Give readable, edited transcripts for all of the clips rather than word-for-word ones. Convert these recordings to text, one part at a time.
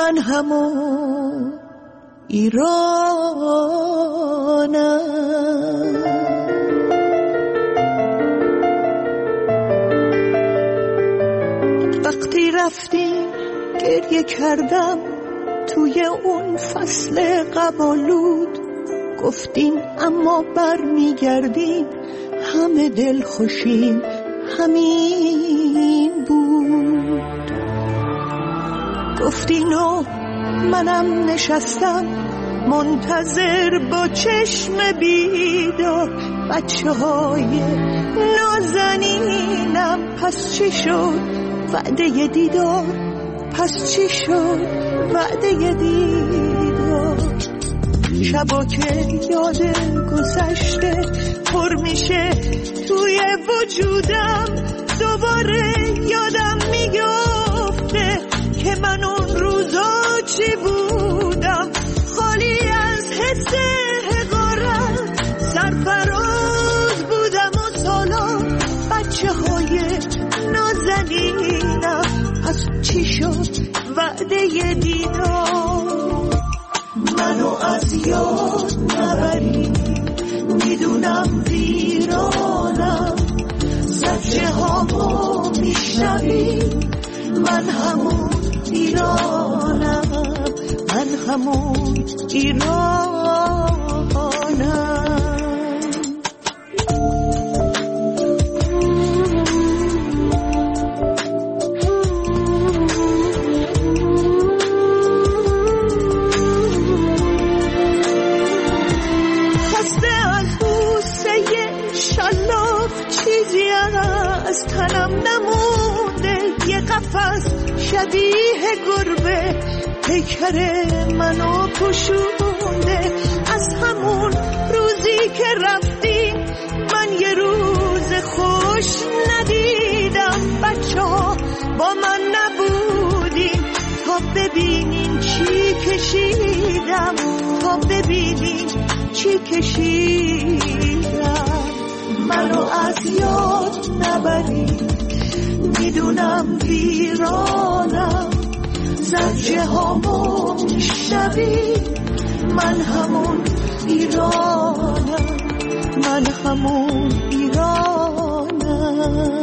من همون ایرانم. وقتی رفتیم گریه کردم توی اون فصل قبالود، گفتین اما بر میگردین همه دل خوشیم همین بود. گفتین و منم نشستم منتظر با چشم بیدار، بچه های نازنینم پس چی شد وعده دیدار، پس چی شد وعده دیدار. شبا که یاد گذشته پر میشه توی وجودم، دوباره یادم میگفته که من اون روزا چی بودم، خالی از حس حقارت سرفراز بودم و سالا بچه های نازنینم پس چی شد وعده دیدار. منو از یاد نبری میدونم ویرانم، زجه هامو میشنوی من همون ایرانم، من همون ایرانم. چیزی از تنم نمونده، یه قفس شبیه گربه پیکر منو پوشونده. از همون روزی که رفتی من یه روز خوش ندیدم، بچه ها با من نبودین تا ببینین چی کشیدم، تا ببینین چی کشیدم. منو از یاد نبری میدونم ویرانم، زجه هامو میشنوی من همون ایرانم، من همون ایرانم.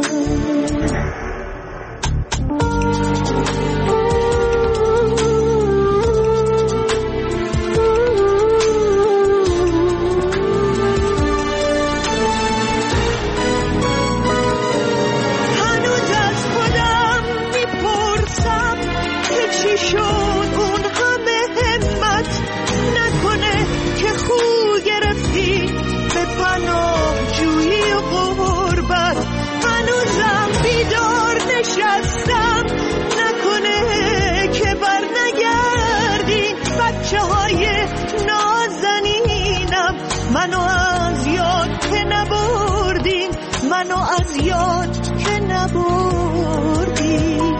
منو از یاد که نبردین، منو از یاد که نبردین،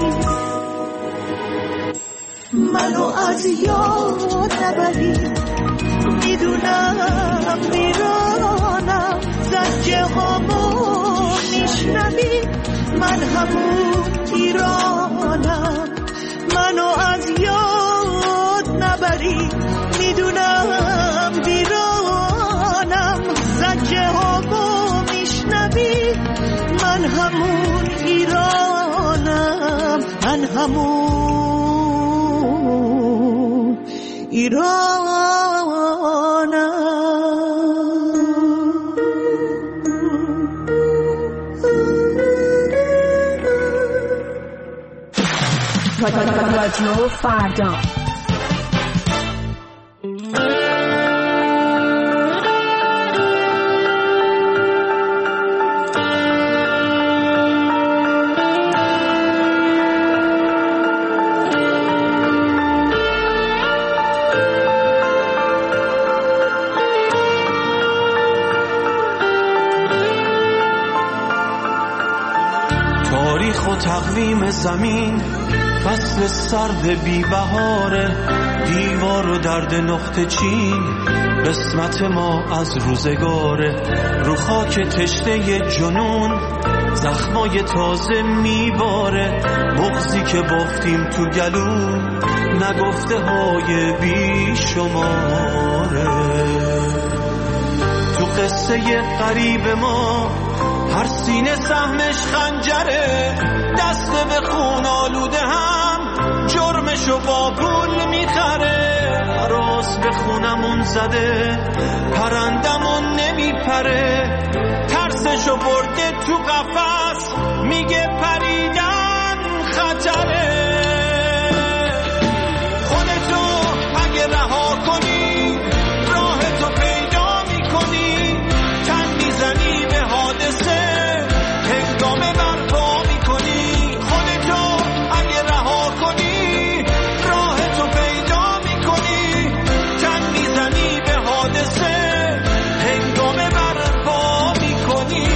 منو از یاد نبرین میدونم ویرانم، زجه هامو میشنوی من همون ایرانم. منو از یاد نبرین میدونم ویرانم، زجه هامو میشنوی من همون ایرانم، من همون ایرانم. رادیو فردا تاریخ و تقویم زمین، فصل سرد بی بهاره، دیوار و درد نقطه چین، قسمت ما از روزگاره. رو خاک تشنه جنون زخمای تازه میباره، بغضی که بافتیم تو گلو نگفته های بی شماره. تو قصه قریب ما هر سینه سهمش خنجره، دست به خون آلوده هم جرمشو با پول میخره. راست به خونمون زده پرندمون نمیپره، ترسشو برده تو قفس میگه پریدن خطره. خودتو اگه رها کنی راهتو پیدا میکنی، تن میزنی به حادثه هنگامه برپا میکنی. خودتو اگه رها کنی راهتو پیدا میکنی، تن میزنی به حادثه هنگامه برپا میکنی.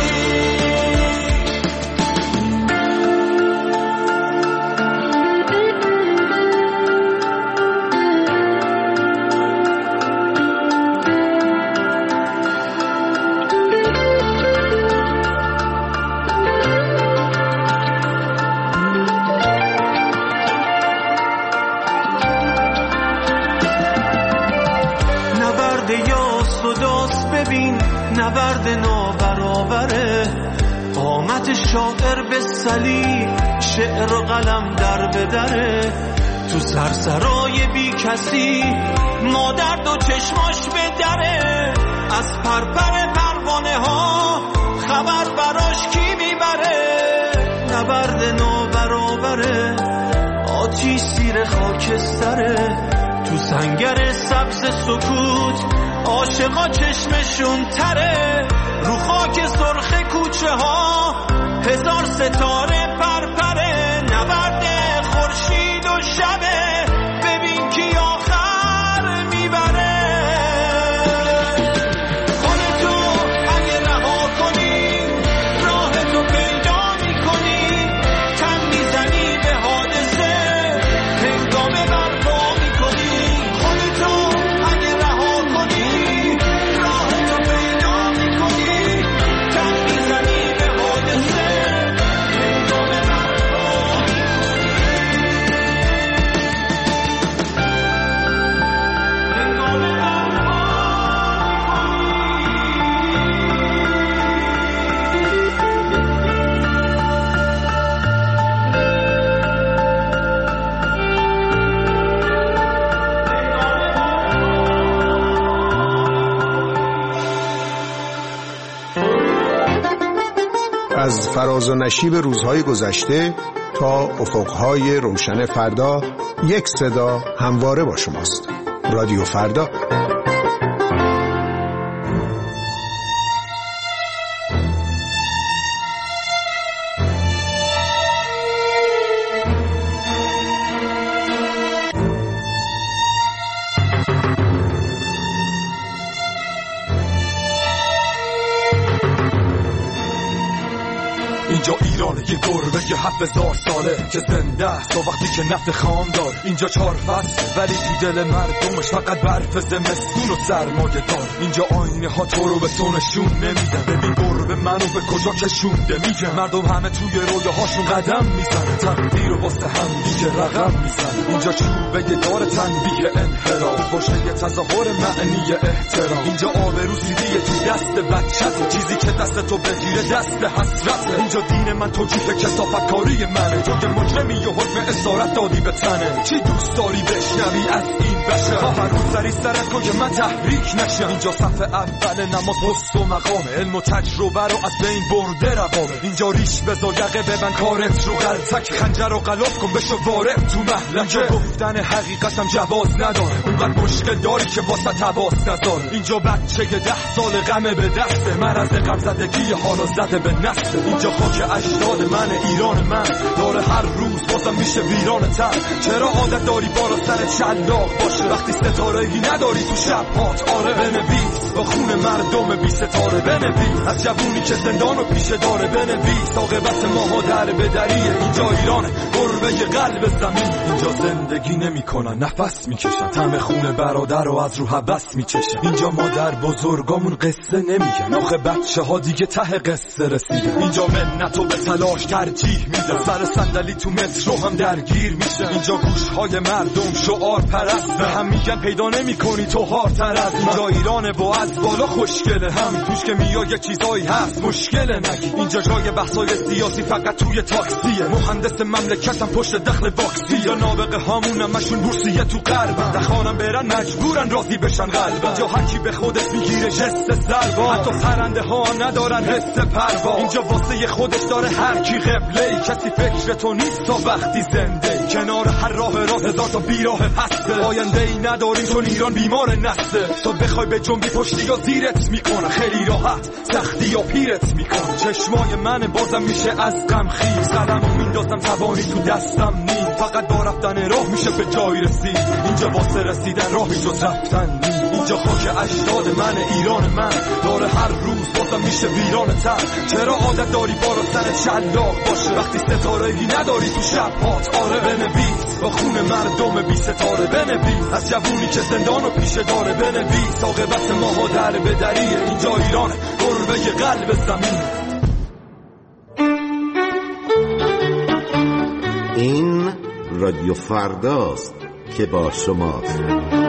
نبرد نابرابره، قامت شاعر به صلیب، شعر و قلم در به دره. تو سرسرای بی کسی مادر دو چشماش به دره، از پرپر پروانه ها خبر براش کی میبره. نبرد نابرابره، آتیش زیر خاکستره. تو سنگر سبز سکوت عاشقا چشمشون تره، رو خاک سرخ کوچه ها هزار ستاره پرپره. نبرد خورشید و شبه، ببین کی آخر میبره. خودتو اگه رها کنی راهتو پیدا میکنی، تن میزنی به حادثه هنگامه برپا میکنی. خودتو اگه رها کنی از فراز و نشیب روزهای گذشته تا افقهای روشن فردا، یک صدا همواره با شماست. رادیو فردا. اینجا ایرانه، یه گربه 7000 ساله که زنده است تا وقتی که نفت خام دار. اینجا 4 فصل ولی تو دل مردمش فقط برف زمستون و سرمایه دار. اینجا آینه ها تو رو به تو نشون نمیدن، ببین گربه منو به کجا کشونده. میگه مردم همه توی رویاهاشون قدم میزنه، تقدیر و واسه هم دیگه رقم میزنه. اینجا چوبه دار تنبیه انحراف، باشه یه تظاهر معنی احترام. اینجا آبرو سیدیه تو دست بچه‌ت، چیزی که دست تو بگیره دست حسرته. اینجا دین من توجیه کثافتکاری منه، تو که مجرمی و حکم اسارت دادی به تنه. چی دوست داری بشنوی از این بشه؟ ها هر روز سری سرت کن که من تحریک نشم. اینجا صف اول نماز پست و مقامه، علم و تجربه رو از بین برده روامه. اینجا ریش بزا یقه ببن کارت رو غلطک، خنجر و غلاف کن بشو وارد تو محلکه. گفتن حقیقتم جواز نداره، اونقدر مشکل داری که واسه تواس نذاره. اینجا بچه 10 سال غمه به دسته، مرض غم زدگی حالا زده به نسل. اینجا خاک اجداد من، ایران من داره هر روز بازم میشه ویران تر. چرا عادت داری بالا سر شلاق باشه. وقتی ستاره‌ای نداری تو شب‌هات، آره بنویس با خون مردم بی ستاره. بنویس از جوونی که زندانو پیشه داره. بنویس عاقبت ماها در بدریه. اینجا ایرانه، گربه قلب زمین. اینجا زندگی نمی‌کنن، نفس می‌کشن، طعم خون برادر رو از رو حبس می‌چشن. اینجا مادر بزرگامون قصه نمیگن، آخه بچه‌ها دیگه ته قصه رسیدن. اینجا منتو به تلاش ترجیح میدن، سر صندلی تو مترو هم درگیر میشن. اینجا گوش‌های مردم شعار پرست، به هم میگن پیدا نمی‌کنی تو هارتر از من. اینجا ایرانه با از بالا خوشگله، همین توش که میای چیزایی هست مشکله نگی. اینجا جای بحثای سیاسی فقط توی تاکسیه، مهندس مملکتم پشت دخل واکسی. یا نابغه هامون همشون بورسیه تو غربن، دخانم برن مجبورن راضی بشن قلبن. اینجا هر کی به خودت میگیره جست سربا، حتی پرنده ها ندارن حس پروا. اینجا واسه خودش داره هر کی قبله، کسی فکر تو نیست تا وقتی زنده. کنار هر راه هزار تا بیراه هسته، آینده ای نداریم چون ایران بیمار نسته. تو بخوای به جنبی پشتی یا زیرت میکنه، خیلی راحت سختی یا پیرت میکنه. چشمای من بازم میشه از غم خیز، قلمو میندازم توانی تو دستم نیم. فقط با رفتن راه میشه به جای رسید، اینجا واسه رسیدن راهی جز رفتن نیم. اینجا خاک اجداد من، ایران من داره هر روز بازم میشه ویران تر. چرا عادت داری بالا سر شلاق باشه وقتی ستاره‌ای نداری تو شب‌هات؟ آره بنویس با خون مردم بی ستاره. بنویس از جوونی که زندانو پیشه داره. بنویس عاقبت ماها در بدریه. اینجا ایرانه، گربه قلب زمین. این رادیو فرداست که با شماست.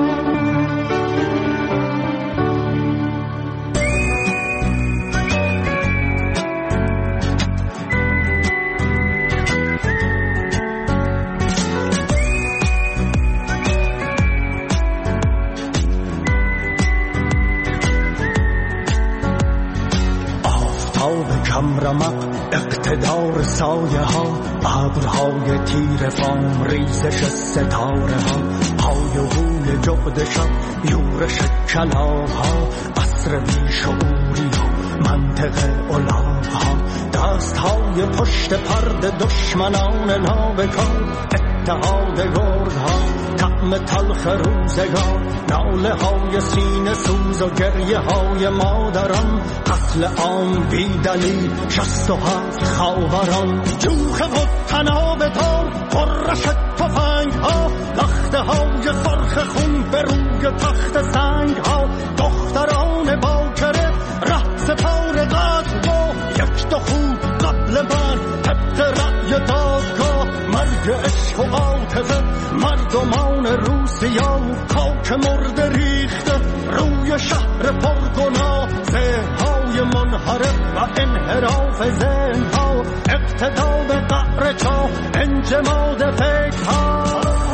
اقتدار سایه ها، ابرهای تیر فام، ریزش ستاره ها، های و بوی جغد شب، یورش کلاغ ها، عصر بیشعوری ها، منطق الاغ ها، دست های پشت پرده دشمنان نابکار، اتحاد گرد ها، طعم تلخ روزگار، ناله های سینه سوز و گریه های مادران، قتل عام بی دلیل 67 خاوران، جوخ و تناب تار، قرش تفنگ ها، لخته های فرخ خون به روی تخت سنگ ها، دختران باکره ره سپار قتل و یک دو خوب قبل من طبق رأی دادگاه، مرگ عشق و عاطفه، مردمان روسیا، خاک مرده ریخته روی شهر پرگناه، ذهن‌های منحرف و انحراف ذهن‌ها، اقتدا به قعر چاه، انجماد فکرها.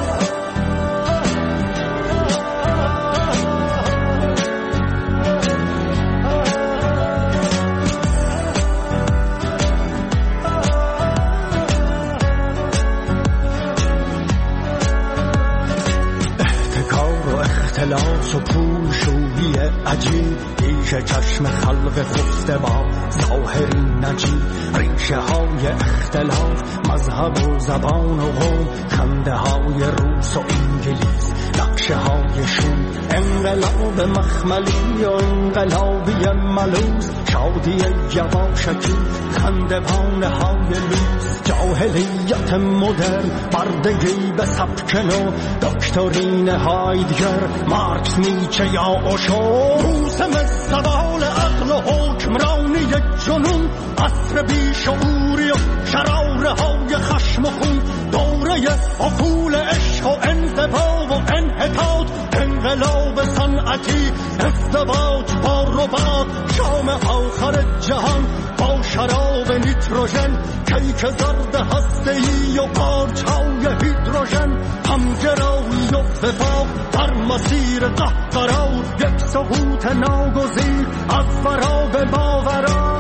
اختلاس و پوشویی عجیب، ریشه چشم خلق خفته با ظاهری نجیب، ریشه های اختلاف، مذهب و زبان و قوم، خنده های روس و انگلیس، نقشه های شوم، انقلاب مخملی و انقلابی ملوز، شادی یواشکی، خنده بانه های لوز، جاهلیت مدرن، بردگی به سبک نو، دکترین هایدگر، مارکس، نیچه یا اوشو، موسم زوال عقل و حکمرانی جنون، عصر بیشعوری و شراره های خشم و خون، دوره افول عشق و انزوا و انحطاط، انقلاب صنعتی، ازدواج با ربات، شام آخر جهان با شراب نیتروژن، کیک زرد هسته‌ای و پارچه‌های هیدروژن، همگرایی و وفاق در مسیر قهقرا، یک سقوط ناگزیر از فراغ باورا.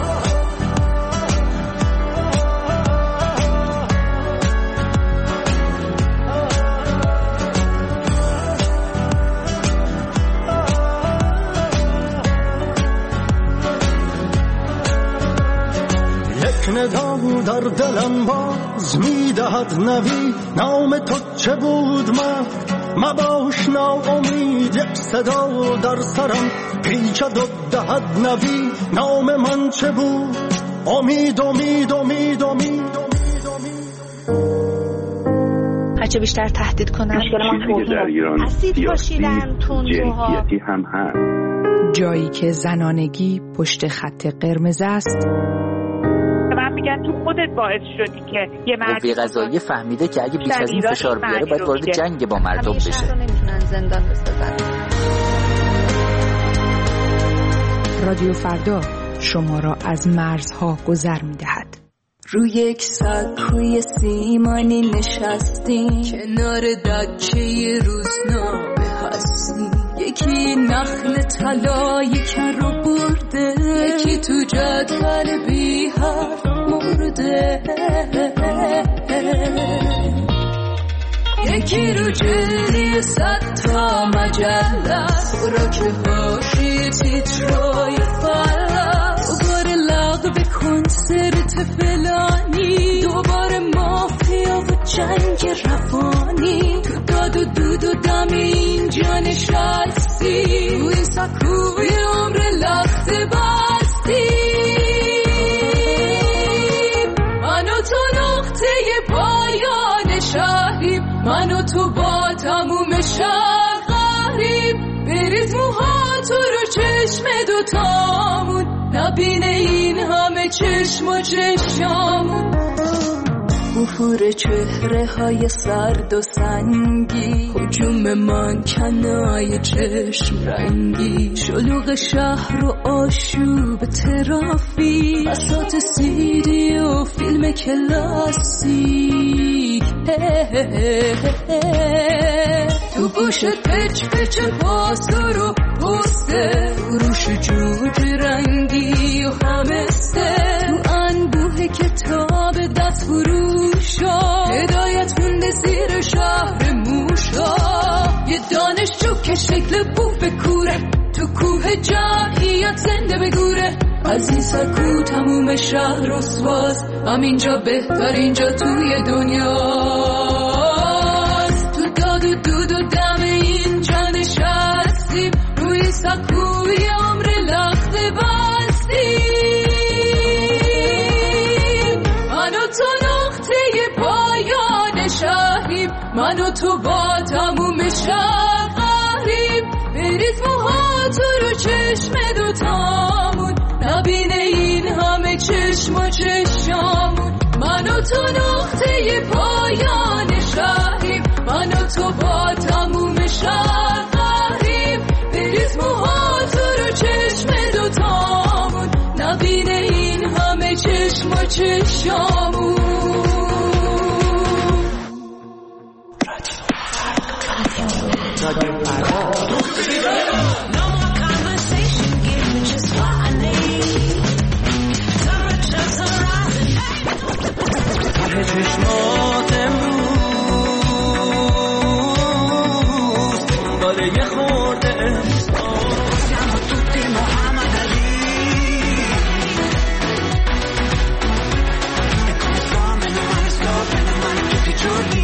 ندا در دلم باز میدهد نوی، نام تو چه بود من مباش ناامید، یک صدا در سرم پیچد و دهد نوید. نام من چه بود؟ امید امید امید امید. هرچه بیشتر تهدید کنن چیزی که در ایران سیاسی جنسیتی هم هست. جایی که زنانگی پشت خط قرمز است. من میگن تو خودت باعث شدی که یه مرد قوه قضاییه فهمیده که اگه بیش از این فشار بیاره باید وارد جنگ با مردم بشه. شهر رو نمیتونن زندان بسازن. رادیو فردا شما را از مرزها گذر میدهد. روی یک سکوی سیمانی نشستیم، کنار دکه روزنامه هستیم. یکی نخل طلا یکی رو برده، یکی تو جدول بی حرف مرده، یکی رو جلدی 100 تا مجله، خوراک حاشیه تیترای فلس. دوباره لغو کنسرت فلانی، دوباره مافیا و جنگ روانی. تو داد و دود و دم اینجا نشستی، روی سکوی عمر لخت بستی. من و تو نقطه پایان شهریم، من و تو با تموم شهر قهریم. بریز موها تو رو چشم دوتامون، نبینه این همه چشم و چشمامون. گفور چهره های سرد و سنگی، هجوم منکنای چشم رنگی. شلوغ شهر و آشوب ترافیک، بساط سیدی و فیلم کلاسیک. تو گوشت پچ پچ پاسور و پسته، فروش جوجه رنگی و همسته. تو انبوه کتاب دست فروشا، هدایت مونده زیر شهر موشا. یه دانشجو که شکل بوف کوره، تو کوه جمعیت زنده بگوره. از این سکو تموم شهر رسواست، همینجا بهتر اینجا توی دنیاست. تو داد و دود و دم اینجا نشستیم، روی سکوی عمر لخت بستیم. من و تو نقطه پایان شهریم، من و تو با تموم شهر قهریم. بریز موها تو رو چشم دوتامون، نبینه این همه چشم و چشمامون. من و تو نقطه پایان شهریم، من و تو با تموم شهر قهریم. بریز موها تو رو چشم دوتامون، نبینه این همه چشم و چشمامون. چشمات امروز داره یه خورده siamo tutti Muhammad Ali e come fame le mani scopre le mani tutti i giorni.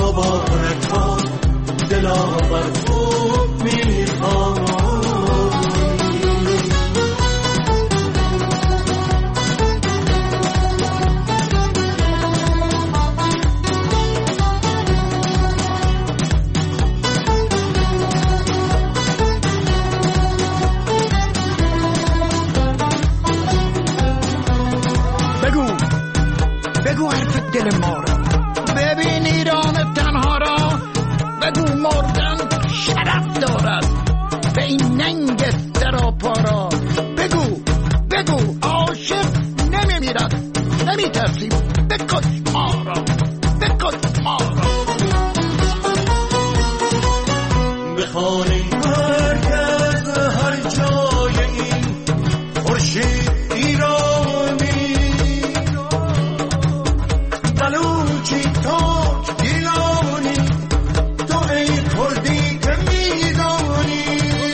مبارک باد دلاور خوب میخوام. بگو حرف دل ما را، ببین ایران تنها را، بگو مردن شرف دارد به این ننگ سراپا را. بگو عاشق نمیمیرد، نمیترسیم، بکش ما را، بکش ما را. بخوانیم مرکز هر جای این خورشید ایرانی، بلوچی تاک گیلانی، تو ای کردی که میدانی.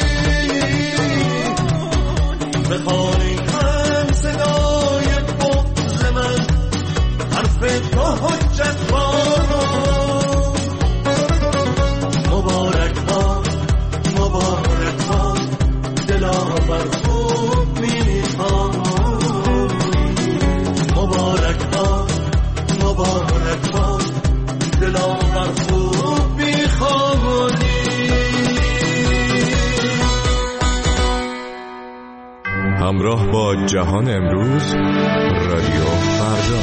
بخوانیم هم صدای بغض من، حرف تو حجت بارا. مبارک باد دلاور خوب میخوام. مبارک باد دلاور خوب میخوانی. همراه با جهان امروز، رادیو فردا.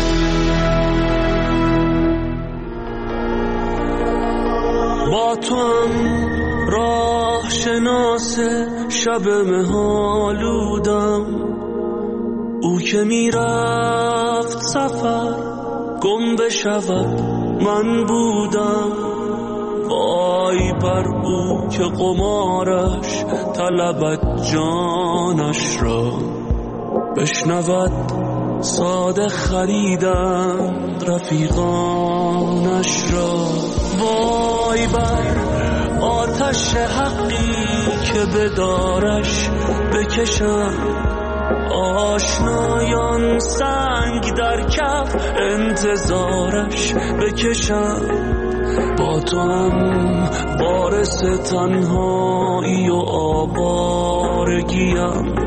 با تو هم راه شناس شب مهالودم، او که میرفت سفر گم بشود من بودم. وای بر او که قمارش طلبت جانش را، بشنود ساده خریدند رفیقانش را. وای بر آتش حقی که بدارش بکشند آشنایان، سنگ در کف انتظارش بکشند. با تو هم وارث تنهایی و آوارگیم،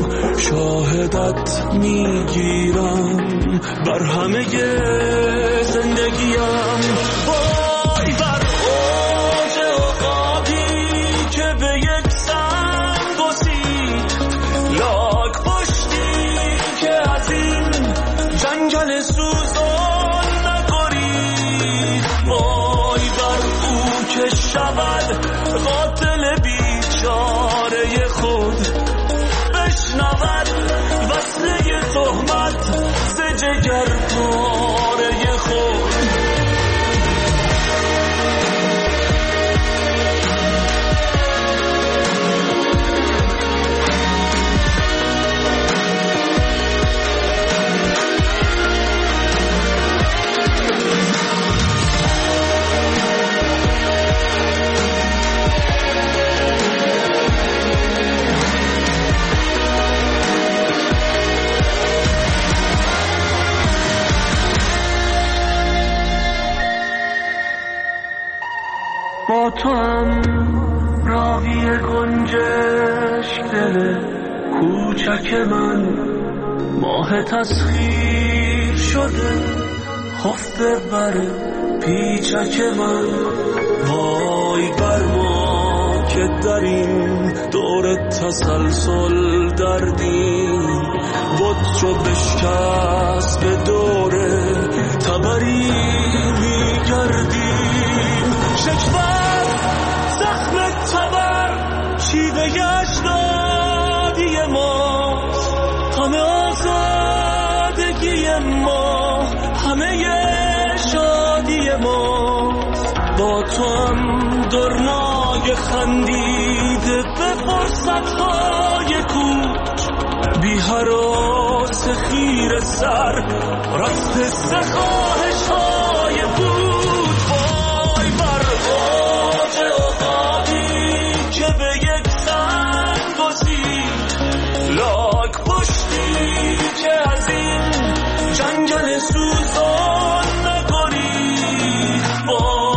شاهدت میگیرم بر همه زندگیم. وای بر اوج عقابی که به یک سنگ گسید، لاک پشتی که از این جنگل سوزان نگرید. وای بر او که شود قاتل بیچاره خود، بشنود وصله تهمت ز جگر پاره خود. با تو هم راوی گنجشک دل کوچک من، ماه تسخیر شده خفته بر پیچک من. وای بر ما که در این دور تسلسل دردیم، بود چو بشکست به دوره تبری میگردیم. شکفت زخم تبر شیوه اجدادی ماست، همه آزادگی ما، همه شادی ماست. با تو هم درنای خندیده به فرصتهای کوچ، بی هراس خیر سر رفت سخواهش های بود. وای بر اوج عقابی که به یک سنگ گسید، لاک پشتی که از این جنگل سوزان نگرید.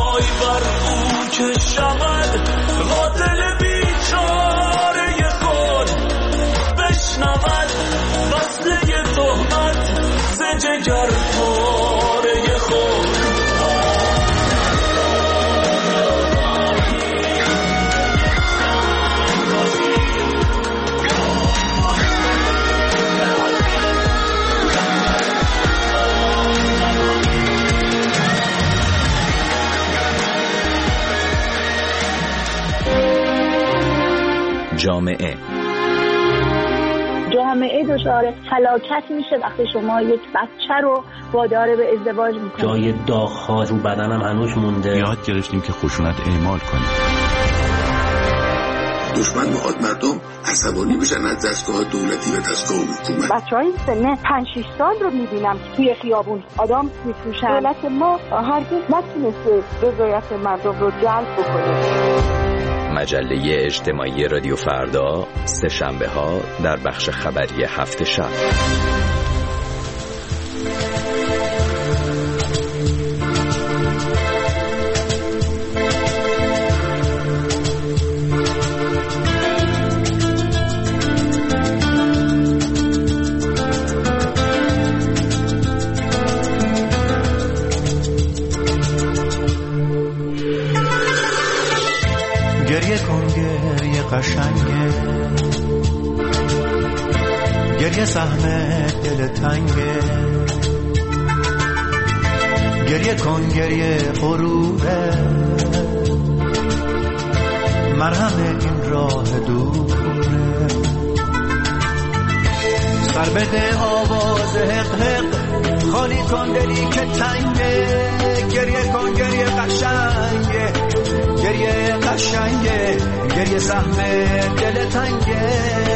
جامعه دچار فلاکت میشه وقتی شما یک بچه رو وادار به ازدواج میکنید. جای داغ‌ها رو بدنم هنوز مونده. یاد گرفتیم که خشونت اعمال کنیم. دشمن میخواد مردم عصبانی بشن از دستگاه دولتی و دستگاه حکومت. بچهای سن 5-6 سال رو میبینم که توی خیابون آدم میفروشن. دولت ما هرگز نتونسته رضایت مردم رو جلب بکنه. مجله اجتماعی رادیو فردا، سه شنبه ها در بخش خبری هفت شب. گریه کن گریه قشنگه، گریه سهم دل تنگه، گریه کن گریه غروبه، مرهم این راه دوره، سر بده آواز حق حق، خالی کن دلی که تنگه، گریه کن گریه قشنگه، گریه قشنگه، گریه سهم دل تنگه،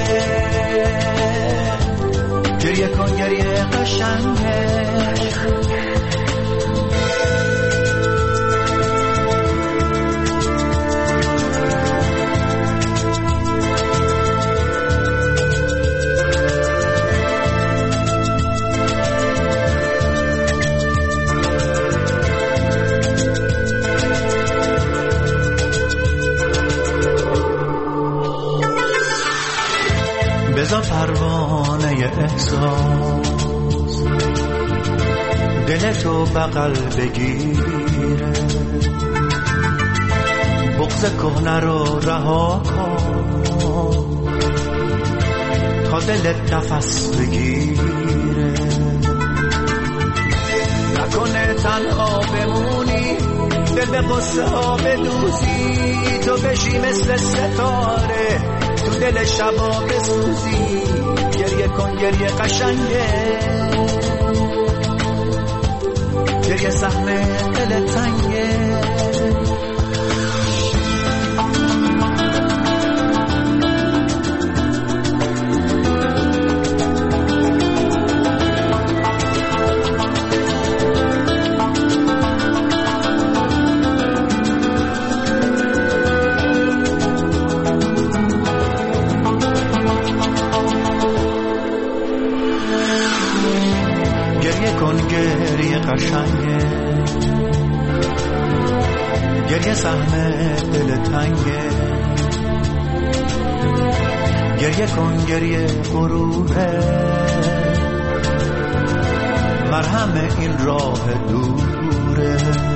گریه کن گریه قشنگه. بزا پروانه احساس دلتو بغل بگیره، بغض کهنه رو رها کن تا دلت نفس بگیره، نکنه تنها بمونی دل به قصه ها بدوزی، تو بشی مثل ستاره تو دل شبا بسوزی، گریه کن گریه قشنگه، گریه سهم دل تنگه. قشنگه گریه سهم دل تنگه، گریه کن گریه غروره، مرهم این راه دوره،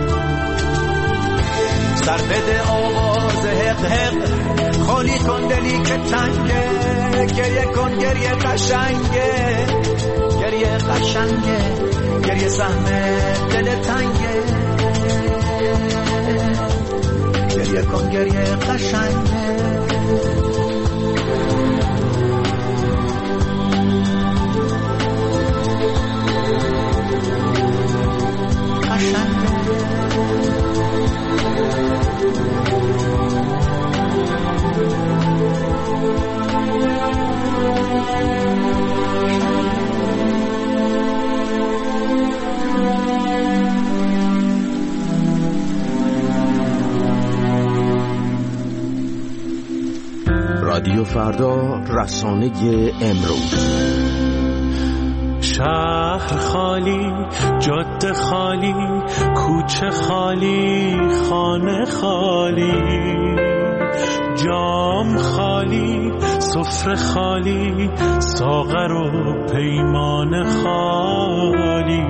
سر بده آواز حق حق، خالی کن دلی که تنگه، گریه کن گریه قشنگه، گریه قشنگه، گریه سهم دل تنگه، گریه کن گریه قشنگه. رادیو فردا، رسانه امروز. شهر خالی، جاده خالی، کوچه خالی، خانه خالی، جام خالی، سفره خالی، ساغر و پیمان خالی،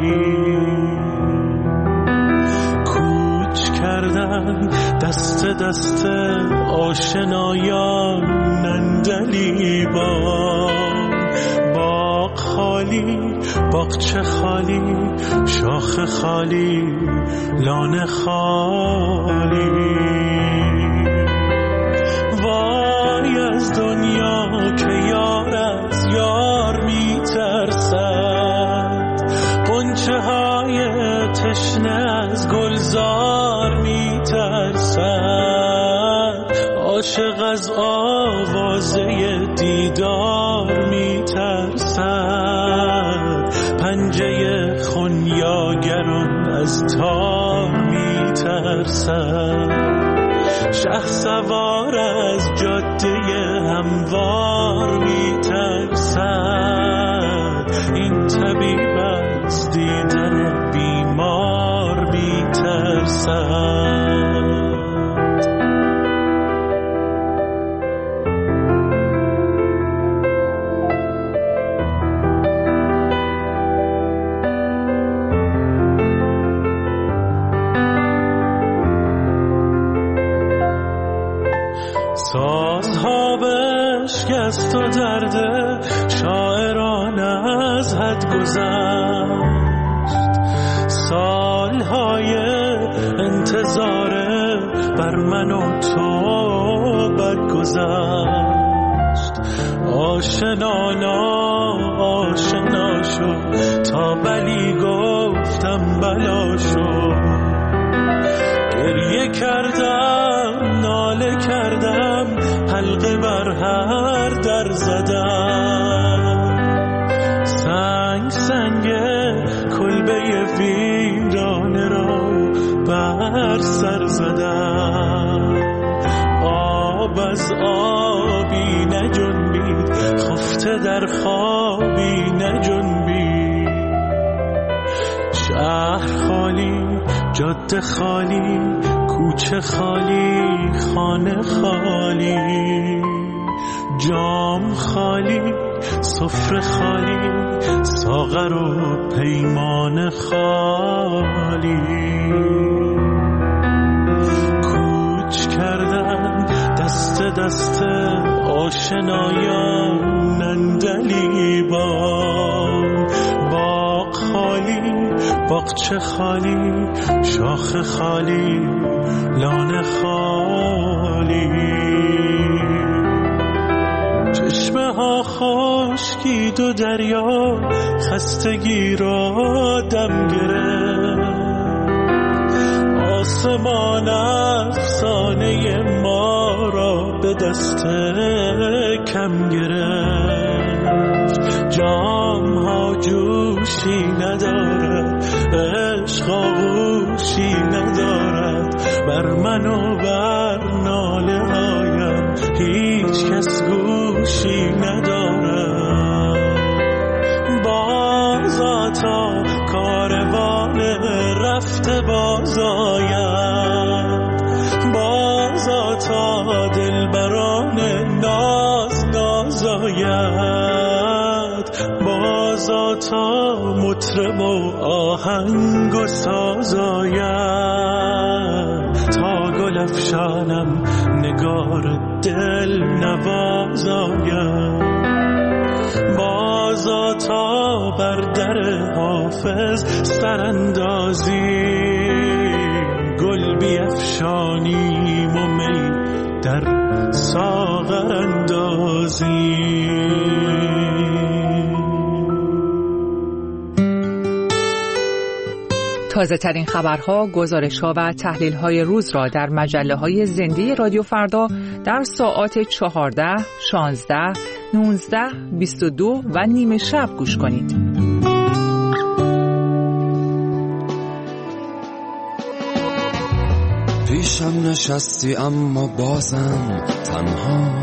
کوچ کردن دست دست آشنایان نندلیبان، باغ خالی، باغچه خالی، شاخ خالی، لانه خالی، وای از دنیا عاشق از آوازه دیدار میترسد، پنجه خونیاگران از تار میترسد، شهسوار از جاده هموار میترسد، این طبیب از دیدن بیمار میترسد. سازها بشکست و درد شاعران از حد گذشت، سالهای انتظار بر من و تو برگذشت، آشنا شد تا بلی گفتم بلا شد، گریه کردم ناله کردم حلقه بر هر در زدم، سنگ کلبه ویرانه را بر سر زدم، آب از آبی نجنبید خفته در خوابی نجنبید، شهر خالی جاده خالی کوچه خالی خانه خالی، جام خالی سفره خالی ساغر و پیمان خالی، کوچ کردن دست آشنایان نندلیبان، باغ خالی باغچه خالی شاخ خالی لانه خالی، چشمه ها خشکید و دریا خستگی را دم گرفت، آسمان افسانه ما را به دست کم گرفت، جام ها جوشی ندارد عشق آغوشی ندارد، بر من و بر ناله هایم هیچ کس گوشی ندارد، بازا تا کاروان رفته باز آید، بازا تا دلبران ناز آید، بازا تا مطرب و آهنگ و ساز آید، تا گل افشانم نگار دل نواز آید، بازا تا بر در حافظ سراندازی، گل بیفشانیم و می در ساغر اندازی. تازه ترین خبرها، گزارش‌ها و تحلیل‌های روز را در مجله‌های زنده رادیو فردا در ساعات 14, 16, 19, 22 و نیمه شب گوش کنید. پیشم نشستی اما بازم تنها،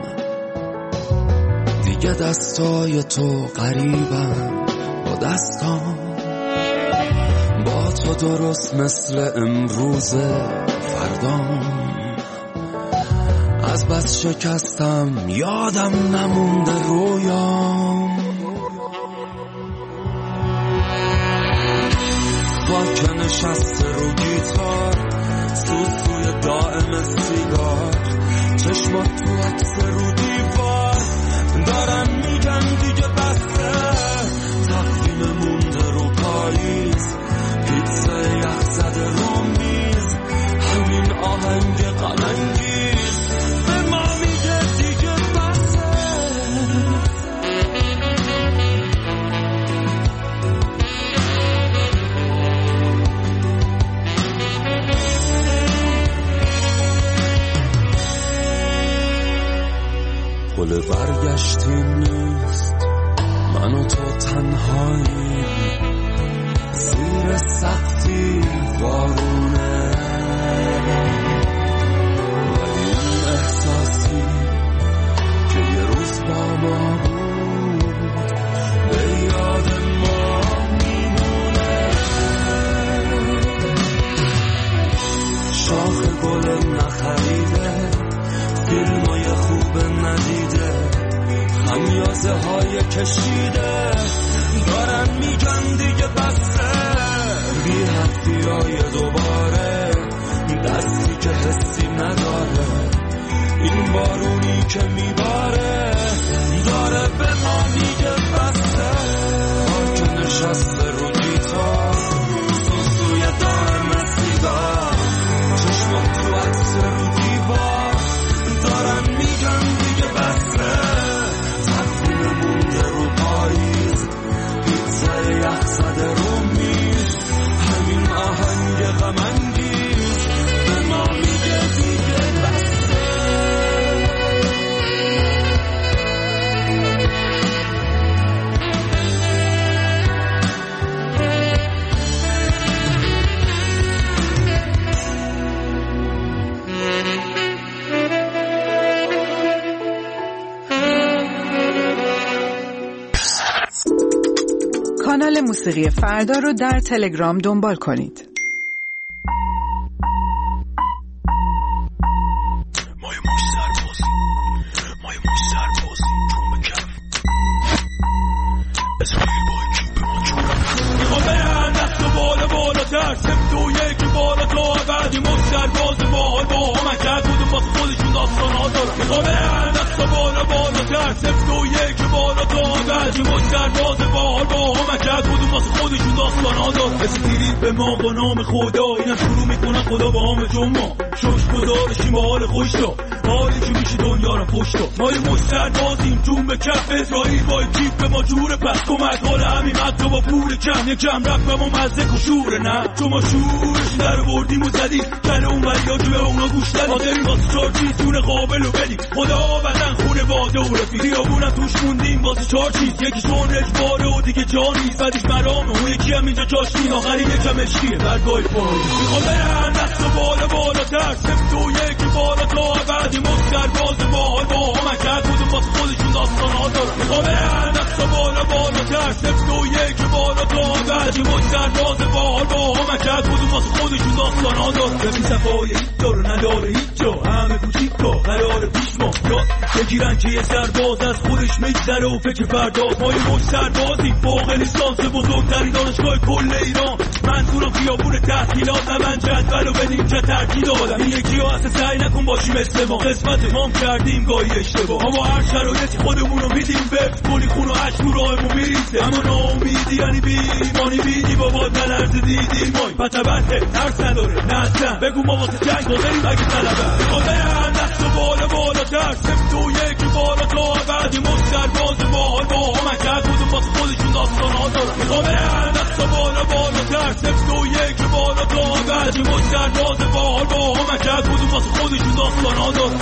دیگه دستای تو قریبم با دستام، با تو درست مثل امروز فردام، از بس شکستم یادم نمونده رویام، خاک نشسته رو گیتار، سوسوی دائم سیگار، چشمات تو عکس رو دیوار، دارم میگم دیگه بسته، تقویم مونده رو پاییز، پیتزا یخ زده رو میز، همین آهنگ غم‌انگیز به ما میگه دیگه بسته. پل برگشتی نیست، من و تو تنهایی زیر سقفی بارونه، ولی اون احساسی که یه روز با ما بود به یاد ما میمونه. شاخ گل نخریده، فیلمای خوب ندیده، خمیازه های کشیده دارن میگن دیگه بسته، بی حرفیای دوباره دستی که حسی نداره، این بارونی که میباره داره به ما میگه بسته. هر که نشسته رو گیتار سوسوی دارم سیگار، چشمات تو عکس رو دیوار دارن میگن دیگه بسته، تقویم مونده رو پاییز، پیتزای یخ زده رو میز، همین آهنگ غم انگیز به ما میگه دیگه بسته. کانال موسیقی فردا رو در تلگرام دنبال کنید. به ما با نام خدا اینا شروع میکنن خدا با هم جمعه شوش گذارشیم با حال خوش دا حالی که میشه دنیا رو پشت دا ما یه مشتر بازیم جون به کف اسرائیل با کیف به ما جوره پس کمک حال همین مقتا با پول کم یکم رفت به ما مزده کشوره نه چون ما شورش در بردیم و زدیم کل اون وریا که به اونا گوش دادیم مادریم واسه چار چیز دونه قابل و بدیم خدا بدن خونه واده و رفید خیابونم توش موندیم واسه چار چیز یکیشون رجباره و دیگه جا نیست بعدش مرامه اون یکی هم اینجا چاشنی آخری یکم اشکیه برگاه پایی میخوام برن دست و بالا تر سفت و یکی بالا تا بعدی مستر باز باحال با هم کرد بودم واسه خودشون داستان ها دارم میخوام برن دست و بالا تر سفت و یکی بالا تا بعدی مستر باز باحال با هم کرد بودم واسه خودشون داستان ها دارم ببین صفای هیچ داره نداره هیچ جا همه کوچیکا قرار پیش ما یاد بگیرن که یه سرباز از خودش میگذره و فکر فردا ما یه مش سربازیم فوق لیسانس بزرگترین دانشگاه کل ایران منظورم خیابون تحصیلات من جدولو بدیم چه ترکیب دادم این یکی ها اصلا سعی نکن باشی مثل ما قسمت ما کردیم گاهی اشتباه اما هر شرایطی خودمونو میدیم برد کنی خون و عشق رو راهمون میریزه اما ناامیدی یعنی بیمانی بیدی بابا نلرز دیدیم مای پتبته ترس نداره نه اصلا بگو ما واسه جنگ داریم اگه طلبه خودم دست و بالا تر سفت و یکی بالا تا بعدی مستر باز باحال با هم کرد بودم واسه خودشون داستان ها دارم میخوام دست و بالا تر سفت و یکی بالا تا بعدی مستر باز باحال با هم کرد بودم واسه خودشون داستان ها دارم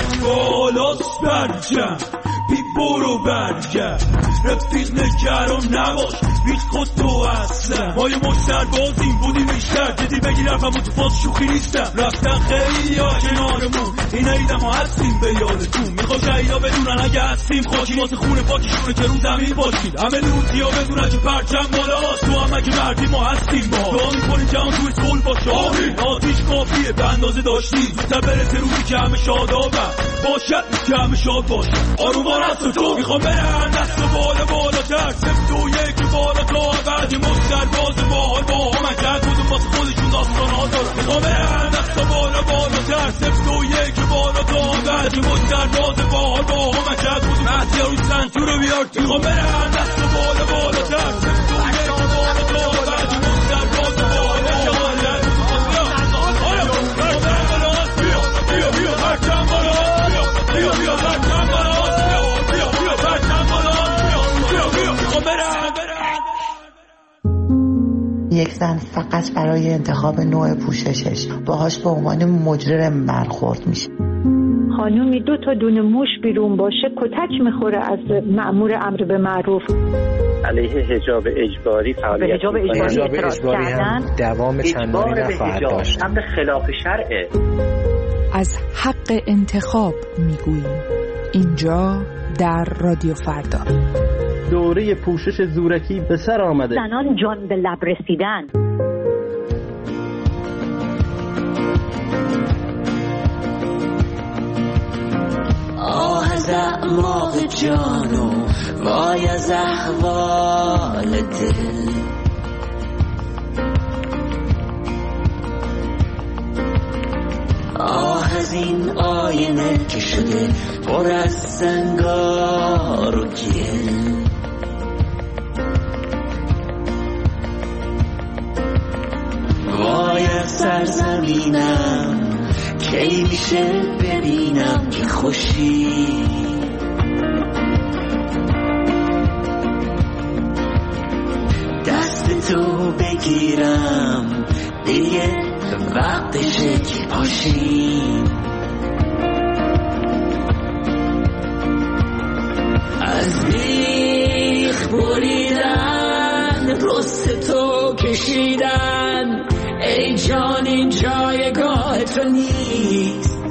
بالاست برجم بی برو برگرد رفیق نگران نباش هیچ خود تو اصلا ما یه مشتر بازیم بودیم بیشتر جدی بگیر رفم تو فاز شوخی نیستم رفتن خیلی ها کنارمون این ایدم ها هستیم به یادتون میخوا شهیدا بدونن اگه هستیم خاکی واسه خونه پاکشونه که رو زمین باشید همه لوتی ها بدونن که پرچم بالاست تو هم اگه مردی ما هستیم با دعا میکنیم جهان توی صلح باشه آتیش کافیه به اندازه داشتیم زودتر برسه روزی که همه شادابم باشد که همه شاد باشه آرومان هست تو میخوام برن دست و بالا تر سفت و یکی بالا تا بعدی مستر باز باحال با هم کرد بودم واسه خودشون داستان ها دارم میخوام برن دست و بالا تر سفت و یکی بالا تا بعدی مستر باز باحال با هم کرد بودم مهدی رو سنتور رو بیار تو میخوام برن دست و بالا تر سفت و یکی بالا تا بعدی مستر باز باحال با هم کرد بیا پرچم بالا بیا پرچم بالا یک زن فقط برای انتخاب نوع پوششش باهاش به عنوان مجرم برخورد میشه. خانومی 2 تا دونه موش بیرون باشه کتک میخوره از مأمور امر به معروف. علیه حجاب اجباری فعالیت حجاب اجباری هم دوام چندانی نخواهد داشت. امر خلاف شرعه. از حق انتخاب میگوییم اینجا در رادیو فردا. دوره پوشش زورکی به سر آمده. زنان جان به لب رسیدن. آه از اعماق جانو وای از احوال دل، آه از این آینه که شده پر از سنگار و گل، وای از سرزمینم کی میشه ببینم که خوشی، دست تو بگیرم دیگه وقتشه که پاشیم، از بیخ بریدن رست تو کشیدن، ای جان این جایگاه تو نیست،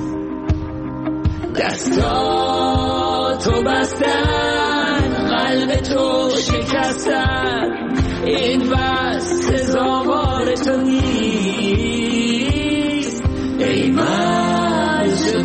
دستاتو بستن قلب تو شکستن، این بس سزاوار تو نیست، ای مجد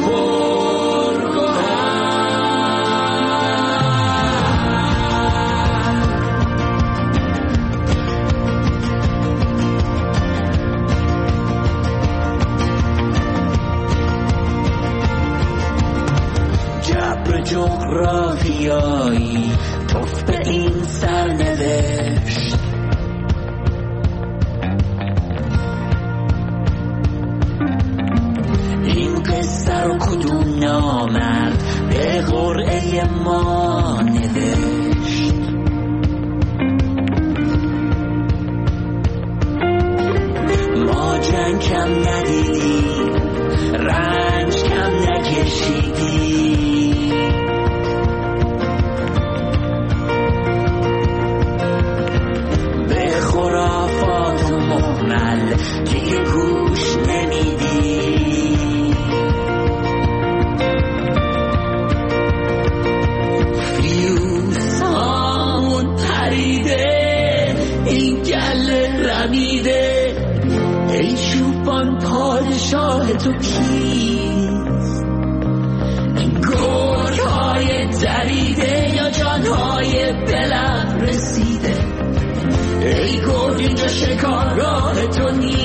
جغرافیایی توف به این سرنوشت، این قصه رو کدوم نامرد به قرعه ما نوشت، ما جنگ کم ندیدیم رنج کم نکشیدیم، که گوش نمیدی، فیوزان پریده این گل رمیده، ای چوبان پادشاه تو کیست، این گرگ‌های دریده یا جانهای بلند رسیده، ای گرگ اینجا شکارگاه تو نیست.